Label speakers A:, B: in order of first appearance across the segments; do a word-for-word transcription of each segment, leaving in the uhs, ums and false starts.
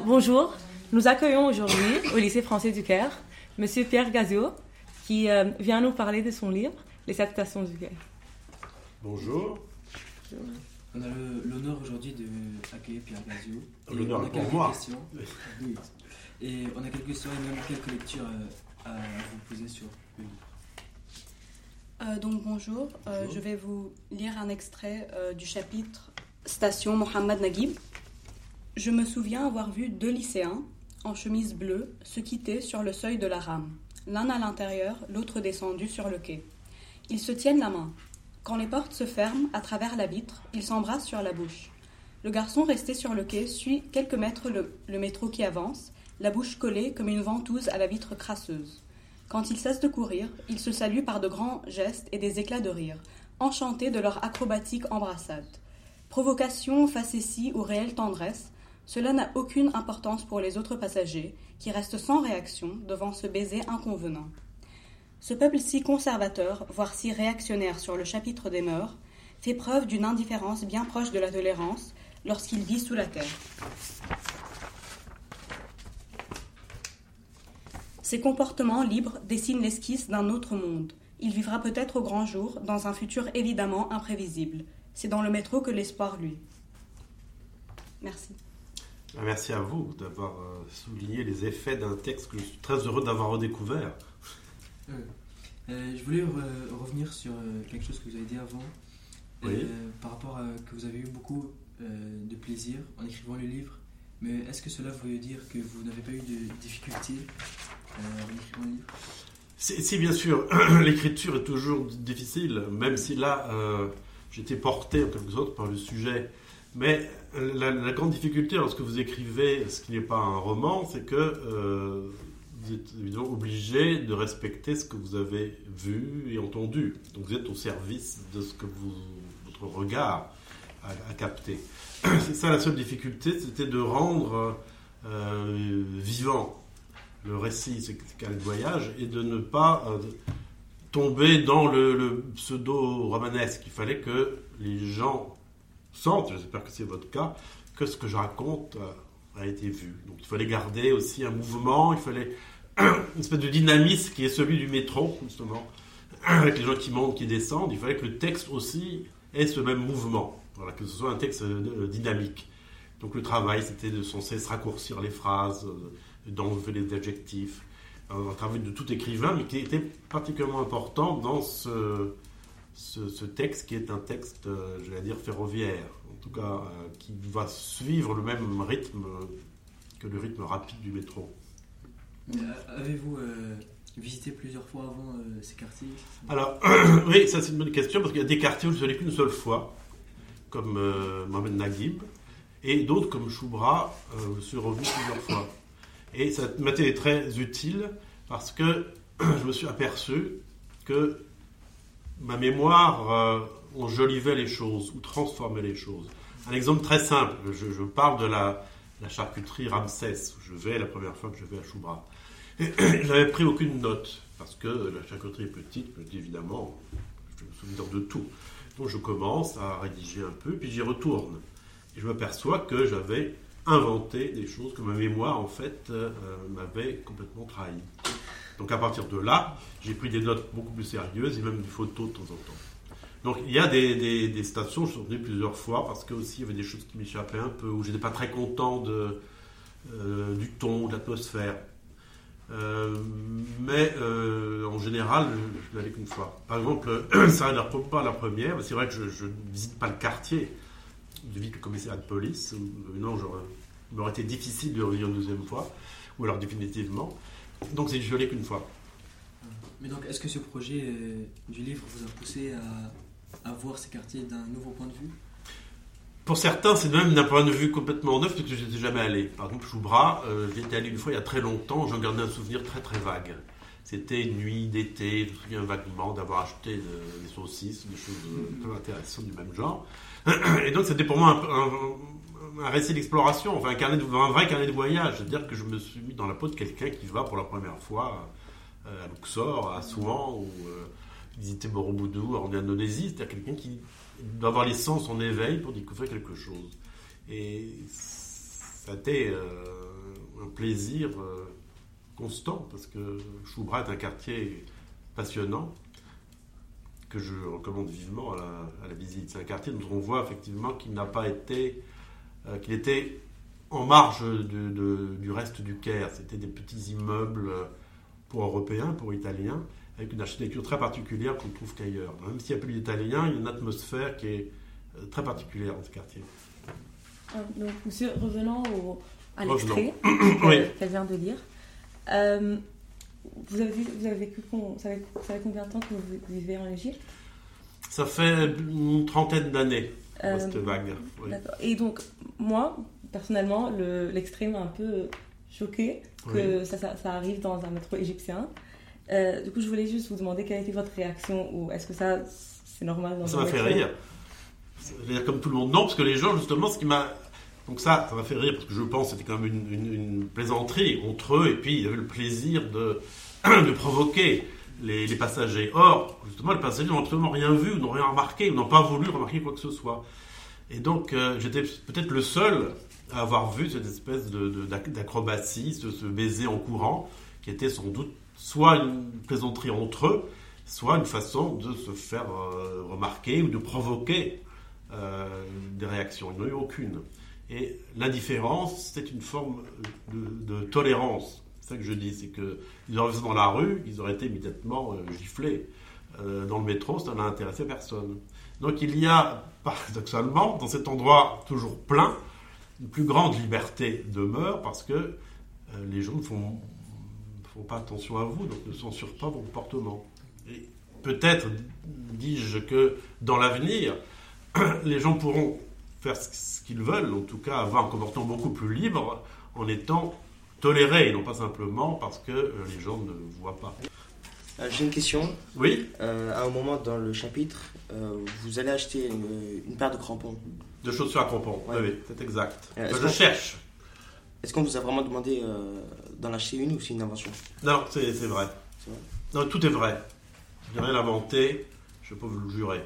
A: bonjour, nous accueillons aujourd'hui au lycée français du Caire Monsieur Pierre Gazio qui euh, vient nous parler de son livre Les sept stations du Caire.
B: Bonjour.
C: On a le, l'honneur aujourd'hui d'accueillir Pierre Gazio.
B: L'honneur est pour moi.
C: Questions. Oui. Et on a quelques questions et même quelques lectures à, à vous poser sur le livre.
D: Euh, donc bonjour, euh, bonjour. Je vais vous lire un extrait euh, du chapitre Station Mohamed Naguib. Je me souviens avoir vu deux lycéens, en chemise bleue, se quitter sur le seuil de la rame. L'un à l'intérieur, l'autre descendu sur le quai. Ils se tiennent la main. Quand les portes se ferment, à travers la vitre, ils s'embrassent sur la bouche. Le garçon resté sur le quai suit quelques mètres le, le métro qui avance, la bouche collée comme une ventouse à la vitre crasseuse. Quand ils cessent de courir, ils se saluent par de grands gestes et des éclats de rire, enchantés de leur acrobatique embrassade. Provocation, facétie ou réelle tendresse, cela n'a aucune importance pour les autres passagers, qui restent sans réaction devant ce baiser inconvenant. Ce peuple si conservateur, voire si réactionnaire sur le chapitre des mœurs, fait preuve d'une indifférence bien proche de la tolérance lorsqu'il vit sous la terre. Ses comportements libres dessinent l'esquisse d'un autre monde. Il vivra peut-être au grand jour, dans un futur évidemment imprévisible. C'est dans le métro que l'espoir luit. Merci.
B: Merci à vous d'avoir souligné les effets d'un texte que je suis très heureux d'avoir redécouvert.
C: Euh, euh, je voulais re- revenir sur euh, quelque chose que vous avez dit avant,
B: oui.
C: euh, par rapport à que vous avez eu beaucoup euh, de plaisir en écrivant le livre, mais est-ce que cela veut dire que vous n'avez pas eu de difficultés euh, en écrivant le livre ?
B: Si, si, bien sûr, l'écriture est toujours difficile, même si là, euh, j'étais porté en quelque sorte par le sujet. Mais la, la grande difficulté lorsque vous écrivez ce qui n'est pas un roman, c'est que euh, vous êtes évidemment obligé de respecter ce que vous avez vu et entendu. Donc vous êtes au service de ce que vous, votre regard a, a capté. C'est ça la seule difficulté, c'était de rendre euh, vivant le récit, ce qu'est le voyage, et de ne pas euh, tomber dans le, le pseudo-romanesque. Il fallait que les gens sentent, j'espère que c'est votre cas, que ce que je raconte euh, a été vu. Donc il fallait garder aussi un mouvement, il fallait une espèce de dynamisme qui est celui du métro, justement, avec les gens qui montent, qui descendent. Il fallait que le texte aussi ait ce même mouvement, voilà, que ce soit un texte euh, dynamique. Donc le travail, c'était de sans cesse raccourcir les phrases, euh, d'enlever les adjectifs, un travail de tout écrivain, mais qui était particulièrement important dans ce... Ce, ce texte qui est un texte, euh, je vais dire, ferroviaire, en tout cas, euh, qui va suivre le même rythme que le rythme rapide du métro.
C: Euh, avez-vous euh, visité plusieurs fois avant euh, ces quartiers ?
B: Alors, oui, ça c'est une bonne question, parce qu'il y a des quartiers où je ne suis allé qu'une seule fois, comme euh, Mohamed Naguib, et d'autres comme Choubra, euh, je suis revenu plusieurs fois. Et ça m'a été très utile, parce que je me suis aperçu que ma mémoire euh, enjolivait les choses ou transformait les choses. Un exemple très simple, je, je parle de la, la charcuterie Ramsès, où je vais la première fois que je vais à Choubra. Et, je n'avais pris aucune note, parce que la charcuterie est petite, mais évidemment, je me souviens de tout. Donc je commence à rédiger un peu, puis j'y retourne. Et je m'aperçois que j'avais inventé des choses que ma mémoire, en fait, euh, m'avait complètement trahi. Donc à partir de là, j'ai pris des notes beaucoup plus sérieuses et même des photos de temps en temps. Donc il y a des, des, des stations, je suis revenu plusieurs fois parce que aussi il y avait des choses qui m'échappaient un peu, où je n'étais pas très content de, euh, du ton, de l'atmosphère. Euh, mais euh, en général, je n'allais qu'une fois. Par exemple, ça n'a pas la première, mais c'est vrai que je ne visite pas le quartier. Je visite le commissariat de police. Où, non, j'aurais, il m'aurait été difficile de revenir une deuxième fois, ou alors définitivement. Donc c'est je l'ai qu'une fois.
C: Mais donc est-ce que ce projet euh, du livre vous a poussé à, à voir ces quartiers d'un nouveau point de vue ?
B: Pour certains, c'est même d'un point de vue complètement neuf, parce que je n'étais jamais allé. Par exemple, Choubra, euh, j'y étais allé une fois il y a très longtemps, j'en gardais un souvenir très très vague. C'était une nuit d'été, je me souviens vaguement d'avoir acheté de, des saucisses, des choses euh, très intéressantes du même genre. Et donc c'était pour moi un, un, un récit d'exploration, enfin un, carnet de, un vrai carnet de voyage. C'est-à-dire que je me suis mis dans la peau de quelqu'un qui va pour la première fois euh, à Luxor, à Assouan, ou euh, visiter Borobudur en Indonésie. C'est-à-dire quelqu'un qui doit avoir les sens en éveil pour découvrir quelque chose. Et ça a été euh, plaisir euh, constant, parce que Choubra est un quartier passionnant, que je recommande vivement à la, à la visite. C'est un quartier dont on voit effectivement qu'il n'a pas été, euh, qu'il était en marge de, de, du reste du Caire. C'était des petits immeubles pour Européens, pour Italiens, avec une architecture très particulière qu'on ne trouve qu'ailleurs. Même s'il n'y a plus d'Italiens, il y a une atmosphère qui est très particulière dans ce quartier.
A: Donc, monsieur, revenons au, à
B: Revenons.
A: l'extrait
B: Oui.
A: qu'elle qu'elle vient de lire. Euh, vous, avez, vous avez vécu, con- ça fait, ça fait combien de temps que vous vivez en Égypte?
B: Ça fait une trentaine d'années,
A: Euh,
B: cette vague. Oui.
A: D'accord. Et donc, moi, personnellement, le, l'extrait m'a un peu choqué que ça, ça, ça arrive dans un métro égyptien. Euh, du coup, je voulais juste vous demander quelle était votre réaction, ou est-ce que ça, c'est normal dans
B: Ça
A: un
B: m'a fait
A: métro?
B: rire. Je veux dire, comme tout le monde, non, parce que les gens, justement, ce qui m'a... Donc ça, ça m'a fait rire, parce que je pense que c'était quand même une, une, une plaisanterie entre eux, et puis ils avaient le plaisir de, de provoquer les, les passagers. Or, justement, les passagers n'ont absolument rien vu, ou n'ont rien remarqué, ou n'ont pas voulu remarquer quoi que ce soit. Et donc, euh, j'étais peut-être le seul à avoir vu cette espèce de, de, d'acrobatie, ce, ce baiser en courant, qui était sans doute soit une plaisanterie entre eux, soit une façon de se faire euh, remarquer ou de provoquer euh, des réactions. Il n'y en a eu aucune. Et l'indifférence, c'est une forme de, de tolérance. C'est ça que je dis, c'est qu'ils auraient fait ça dans la rue, ils auraient été immédiatement euh, giflés. Euh, dans le métro, ça n'a intéressé personne. Donc il y a, paradoxalement, dans cet endroit toujours plein, une plus grande liberté demeure parce que euh, les gens ne font, font pas attention à vous, donc ne censurent pas vos comportements. Et peut-être, dis-je, que dans l'avenir, les gens pourront faire ce qu'ils veulent, en tout cas avoir un comportement beaucoup plus libre en étant tolérés, et non pas simplement parce que euh, les gens ne voient pas.
E: Euh, J'ai une question.
B: Oui,
E: Euh, à un moment dans le chapitre, euh, vous allez acheter une, une paire de crampons.
B: de chaussures à crampons,
E: Ouais.
B: oui, oui, c'est exact.
E: Euh,
B: Enfin,
E: est-ce
B: je
E: qu'on-
B: cherche.
E: Est-ce qu'on vous a vraiment demandé euh, d'en acheter une ou c'est une invention?
B: Non, c'est c'est vrai.
E: C'est vrai.
B: Non, tout est vrai. Je n'ai rien inventé, je peux vous le jurer.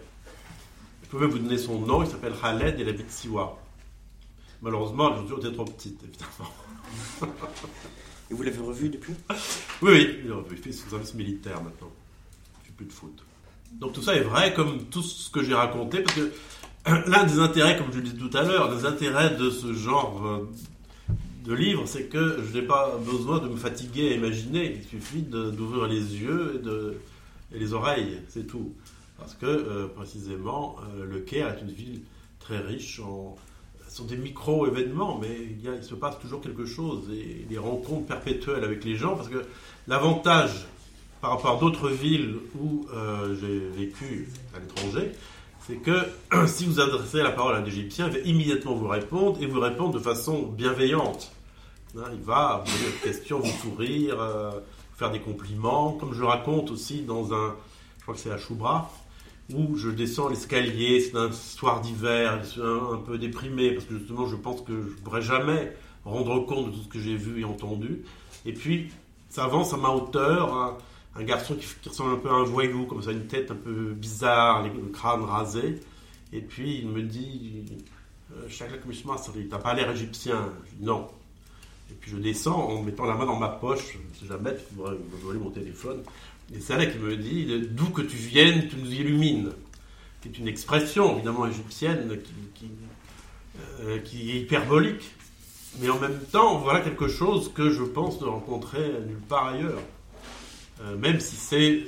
B: Je peux même vous donner son nom, il s'appelle Khaled, il habite Siwa. Malheureusement, les chaussures étaient trop petites, évidemment.
E: Et vous l'avez revu depuis?
B: Oui, oui, il fait son service militaire maintenant. Il ne fait plus de foot. Donc tout ça est vrai, comme tout ce que j'ai raconté, parce que l'un des intérêts, comme je le disais tout à l'heure, des intérêts de ce genre euh, de livre, c'est que je n'ai pas besoin de me fatiguer à imaginer. Il suffit de- d'ouvrir les yeux et, de, et les oreilles, c'est tout. Parce que, euh, précisément, euh, le Caire est une ville très riche en... Ce sont des micro-événements, mais il, y a- il se passe toujours quelque chose. Et des rencontres perpétuelles avec les gens, parce que l'avantage par rapport à d'autres villes où euh, j'ai vécu à l'étranger, c'est que si vous adressez la parole à un Égyptien, il va immédiatement vous répondre, et vous répondre de façon bienveillante. Hein, il va vous poser des questions, vous sourire, euh, vous faire des compliments, comme je le raconte aussi dans un, je crois que c'est à Choubra, où je descends l'escalier, c'est un soir d'hiver, je suis un, un peu déprimé, parce que justement je pense que je ne pourrais jamais rendre compte de tout ce que j'ai vu et entendu. Et puis, ça avance à ma hauteur, un, un garçon qui, qui ressemble un peu à un voyou, comme ça, une tête un peu bizarre, les- le crâne rasé. Et puis il me dit, euh, Shakla Kmishmasri, t'as pas l'air égyptien. Je dis non. Et puis je descends en mettant la main dans ma poche, je sais jamais, je pourrais me voler mon téléphone. Et c'est là qu'il me dit, d'où que tu viennes, tu nous illumines. C'est une expression évidemment égyptienne qui, qui, euh, qui est hyperbolique. Mais en même temps, voilà quelque chose que je pense ne rencontrer nulle part ailleurs. Euh, même si c'est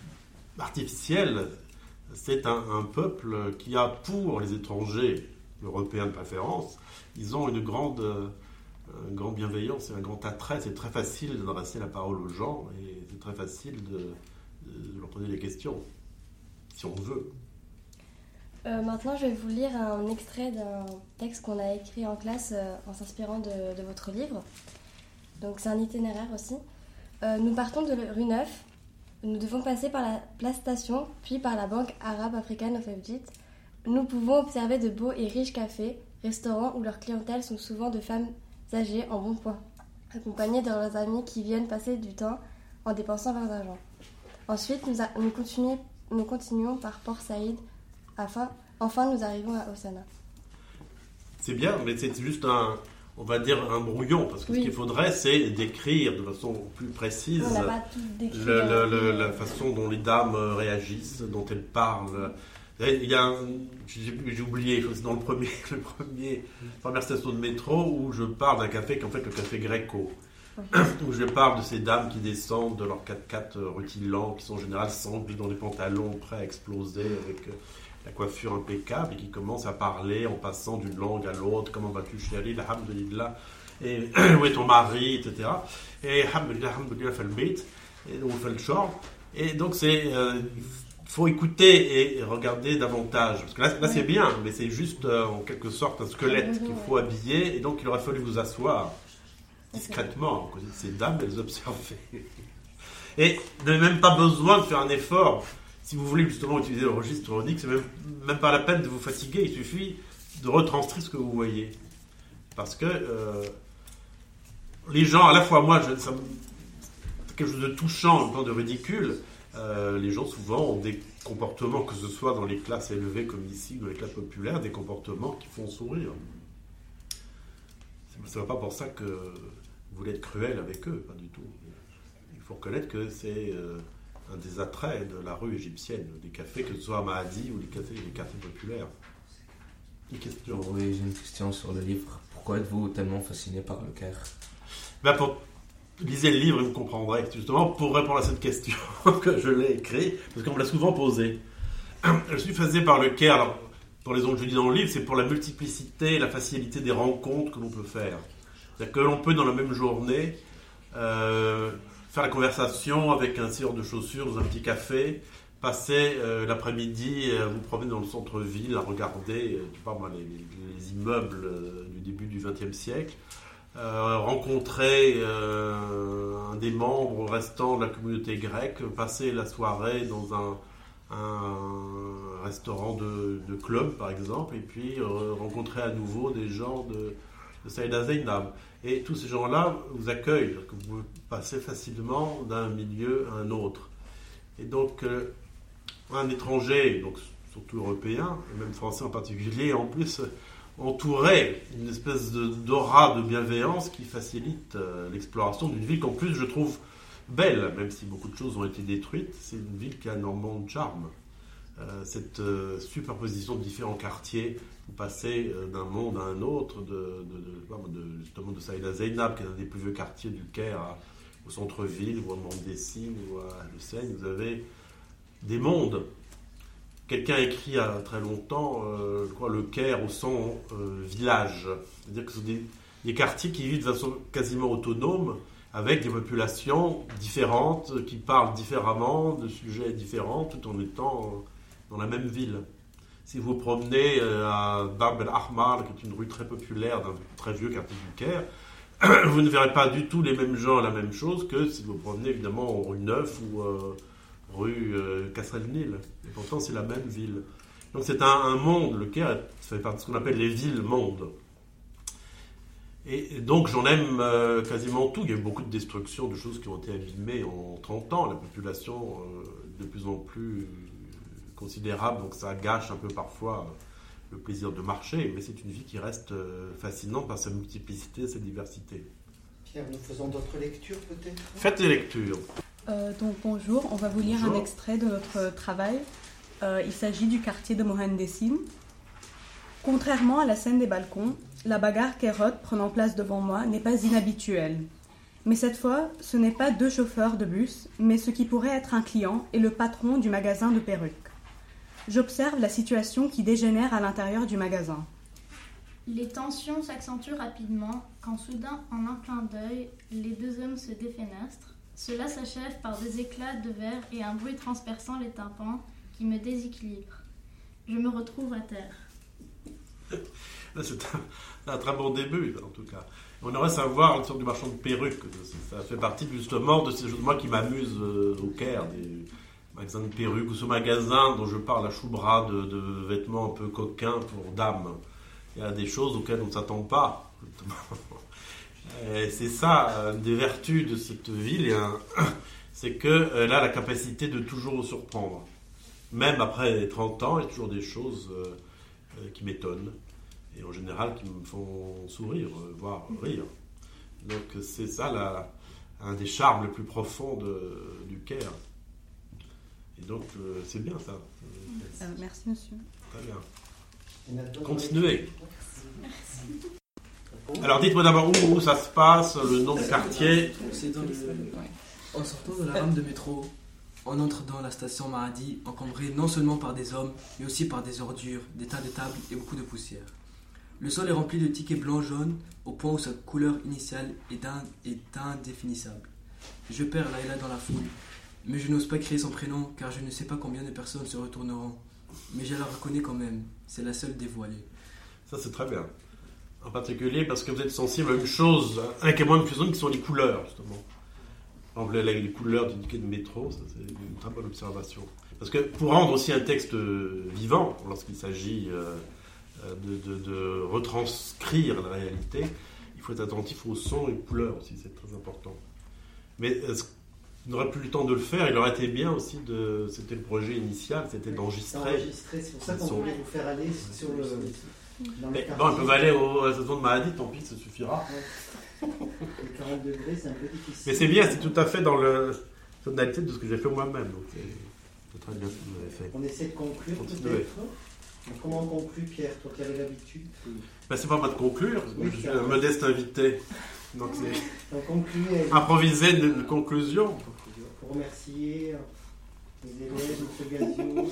B: artificiel, c'est un, un peuple qui a pour les étrangers, européens de préférence, ils ont une grande, euh, une grande bienveillance et un grand attrait. C'est très facile d'adresser la parole aux gens et c'est très facile de, de leur poser des questions, si on veut.
F: Euh, maintenant, je vais vous lire un extrait d'un texte qu'on a écrit en classe euh, en s'inspirant de, de votre livre. Donc, c'est un itinéraire aussi. Euh, nous partons de rue neuf. Nous devons passer par la place Station, puis par la Banque arabe africaine au Saoudite. Nous pouvons observer de beaux et riches cafés, restaurants où leurs clientèles sont souvent de femmes âgées en bon point, accompagnées de leurs amis qui viennent passer du temps en dépensant leur argent. Ensuite, nous, a, nous, continuons, nous continuons par Port Saïd. Enfin, enfin, nous arrivons à Hossana.
B: C'est bien, mais c'est juste un... on va dire un brouillon, parce que
F: Oui.
B: ce qu'il faudrait, c'est décrire de façon plus précise
F: On n'a pas tout décrit.
B: le-
F: dans
B: le- le-
F: le-
B: la façon dont les dames euh, réagissent, dont elles parlent. Il y a un, j'ai, j'ai oublié, c'est dans le premier, le premier, première station de métro où je parle d'un café qui est en fait le café Greco. Où je parle de ces dames qui descendent de leur quatre-quatre rutilant, qui sont en général sangles dans les pantalons prêts à exploser avec euh, la coiffure impeccable et qui commencent à parler en passant d'une langue à l'autre. Comment vas-tu, chérie? Alhamdulillah. Et où est ton mari, et cetera. Et Alhamdulillah, Alhamdulillah, fait le bait. Et on fait le short. Et donc c'est, euh, il faut écouter et regarder davantage. Parce que là, là c'est bien, mais c'est juste euh, en quelque sorte un squelette qu'il faut habiller. Et donc il aurait fallu vous asseoir discrètement, à côté de ces dames, et les observer. Et vous n'avez même pas besoin de faire un effort. Si vous voulez justement utiliser le registre runique, c'est même, même pas la peine de vous fatiguer, il suffit de retranscrire ce que vous voyez. Parce que euh, les gens, à la fois moi, je, ça, me- c'est quelque chose de touchant, en même temps de ridicule. Euh, les gens souvent ont des comportements, que ce soit dans les classes élevées comme ici, ou dans les classes populaires, des comportements qui font sourire. Ce n'est pas pour ça que vous voulez être cruel avec eux, pas du tout. Il faut reconnaître que c'est euh, un des attraits de la rue égyptienne, des cafés, que ce soit à Mahdi ou les cafés, les quartiers populaires. Une question.
G: Oui, j'ai une question sur le livre. Pourquoi êtes-vous tellement fasciné par le Caire?
B: Ben pour, lisez le livre et vous comprendrez. C'est justement pour répondre à cette question que je l'ai écrit, parce qu'on me l'a souvent posée. Je suis fasciné par le Caire. Alors, pour les raisons que je dis dans le livre, c'est pour la multiplicité, la facilité des rencontres que l'on peut faire. C'est-à-dire que l'on peut, dans la même journée, euh, faire la conversation avec un scieur de chaussures dans un petit café, passer euh, l'après-midi, euh, vous promener dans le centre-ville, à regarder euh, je sais pas moi, les, les- les immeubles euh, du début du vingtième siècle, euh, rencontrer euh, un des membres restants de la communauté grecque, passer la soirée dans un, un restaurant de, de club, par exemple, et puis euh, rencontrer à nouveau des gens de, de Saïda Zeynab. Et tous ces gens-là vous accueillent, que vous pouvez passer facilement d'un milieu à un autre. Et donc, euh, un étranger, donc surtout européen, et même français en particulier, en plus, entourait une espèce de, d'aura de bienveillance qui facilite euh, l'exploration d'une ville qu'en plus je trouve belle, même si beaucoup de choses ont été détruites. C'est une ville qui a énormément de charme. Euh, cette euh, superposition de différents quartiers, vous passez euh, d'un monde à un autre, de, de, de, de, justement de Saïda Zeynab, qui est un des plus vieux quartiers du Caire, à- au centre-ville, ou à Mendessine, ou à Hussein, vous avez des mondes. Quelqu'un a écrit il y a très longtemps, euh, je crois, le Caire au son euh, village. C'est-à-dire que ce sont des, des quartiers qui vivent de façon quasiment autonome, avec des populations différentes, qui parlent différemment, de sujets différents, tout en étant dans la même ville. Si vous vous promenez euh, à Bab el-Ahmar, qui est une rue très populaire d'un très vieux quartier du Caire, vous ne verrez pas du tout les mêmes gens et la même chose que si vous vous promenez évidemment en rue Neuf ou euh, rue euh, Kasr-el-Nil. Et pourtant, c'est la même ville. Donc c'est un, un monde, le Caire fait partie de ce qu'on appelle les villes-mondes. Et, et donc j'en aime euh, quasiment tout. Il y a eu beaucoup de destruction, de choses qui ont été abîmées en trente ans. La population euh, de plus en plus considérable, donc ça gâche un peu parfois le plaisir de marcher, mais c'est une vie qui reste euh, fascinante par sa multiplicité, sa diversité.
H: Pierre, nous faisons d'autres lectures peut-être?
B: Faites des lectures.
D: Euh, donc bonjour, on va vous lire
B: Bonjour.
D: un extrait de notre travail. Euh, il s'agit du quartier de Mohandessine. Contrairement à la scène des balcons, la bagarre kérote prenant place devant moi n'est pas inhabituelle. Mais cette fois, ce n'est pas deux chauffeurs de bus, mais ce qui pourrait être un client et le patron du magasin de perruques. J'observe la situation qui dégénère à l'intérieur du magasin.
I: Les tensions s'accentuent rapidement quand soudain, en un clin d'œil, les deux hommes se défenestrent. Cela s'achève par des éclats de verre et un bruit transperçant les tympans qui me déséquilibre. Je me retrouve à terre.
B: C'est un, un très bon début, en tout cas. On aimerait savoir une sorte de marchand de perruques. Ça fait partie justement de ces choses moi qui m'amusent euh, au Caire, des magasins de perruques, ou ce magasin dont je parle à Choubra de, de vêtements un peu coquins pour dames. Il y a des choses auxquelles on ne s'attend pas. Et c'est ça, une des vertus de cette ville, hein, c'est qu'elle a la capacité de toujours nous surprendre. Même après trente ans, il y a toujours des choses euh, qui m'étonnent. et en général qui me font sourire, voire rire. Donc c'est ça la, un des charmes les plus profonds de, du Caire. Et donc euh, c'est bien ça.
D: Euh, merci monsieur.
B: Très bien. Continuez. Merci. Alors dites-moi d'abord où, où ça se passe, le nom du quartier.
C: C'est dans le... En sortant de la rame de métro, on entre dans la station Mahadi, encombrée non seulement par des hommes, mais aussi par des ordures, des tas de tables et beaucoup de poussière. Le sol est rempli de tickets blancs-jaunes, au point où sa couleur initiale est, in- est indéfinissable. Je perds Laila dans la foule, mais je n'ose pas crier son prénom, car je ne sais pas combien de personnes se retourneront. Mais je la reconnais quand même, c'est la seule dévoilée.
B: Ça c'est très bien. En particulier parce que vous êtes sensible à une chose, inquiétant plus qui sont les couleurs, justement. Par exemple, les couleurs du ticket de métro, ça, c'est une très bonne observation. Parce que pour rendre aussi un texte vivant, lorsqu'il s'agit euh, de, de, de retranscrire la réalité, il faut être attentif aux sons et aux couleurs aussi, c'est très important. Mais euh, il n'aurait plus le temps de le faire, il aurait été bien aussi, de, c'était le projet initial, c'était d'enregistrer.
H: D'enregistrer, c'est pour ça qu'on
B: son...
H: voulait vous faire aller sur le...
B: Mais bon, ils peuvent aller au, à la station de Mahadi, tant pis, ça suffira.
H: Les quarante degrés, c'est un peu difficile.
B: Mais c'est bien, c'est tout à fait dans la tonalité de ce que j'ai fait moi-même. Donc c'est, c'est très bien ce que vous avez fait.
H: On essaie de conclure
B: Continuez.
H: peut-être. Donc, comment on conclut, Pierre, toi qui avais l'habitude?
B: Ben, c'est pas moi de conclure, parce que
H: Oui,
B: je suis
H: c'est
B: un
H: vrai.
B: modeste invité. Donc c'est
H: Donc concluez.
B: improviser une, une conclusion.
H: Pour remercier les élèves, M. Gazio.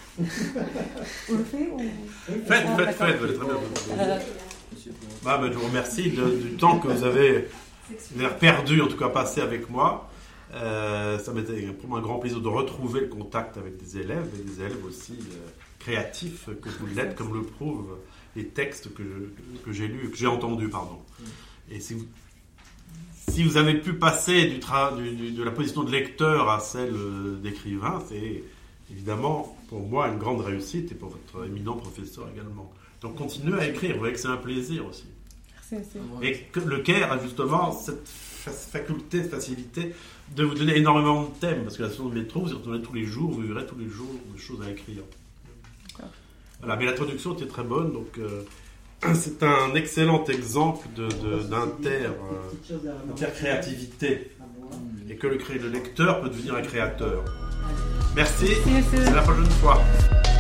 A: On le fait ou...
B: Faites, faites, faites, vous allez très bien.
A: Euh,
B: Bah, ben, je vous remercie de- du temps que vous avez l'air perdu, en tout cas passé avec moi. Euh, ça m'était pour moi un grand plaisir de retrouver le contact avec des élèves, et des élèves aussi euh, créatifs que vous l'êtes, comme le prouvent les textes que, je- que j'ai lus, que j'ai entendus, pardon. Et si vous, si vous avez pu passer du tra- du- du- de la position de lecteur à celle euh, d'écrivain, c'est évidemment pour moi une grande réussite et pour votre éminent professeur également. Donc continuez à écrire, vous voyez que c'est un plaisir aussi.
A: Merci, merci.
B: Et que le Caire a justement cette fa- faculté, cette facilité de vous donner énormément de thèmes, parce que la station de métro, vous y retournez tous les jours, vous verrez tous les jours des choses à écrire.
A: D'accord.
B: Voilà, mais l'introduction était très bonne, donc euh, c'est un excellent exemple de, de, d'inter, euh, intercréativité, et que le, cré- le lecteur peut devenir un créateur. Merci,
A: Merci, monsieur.
B: c'est la prochaine fois.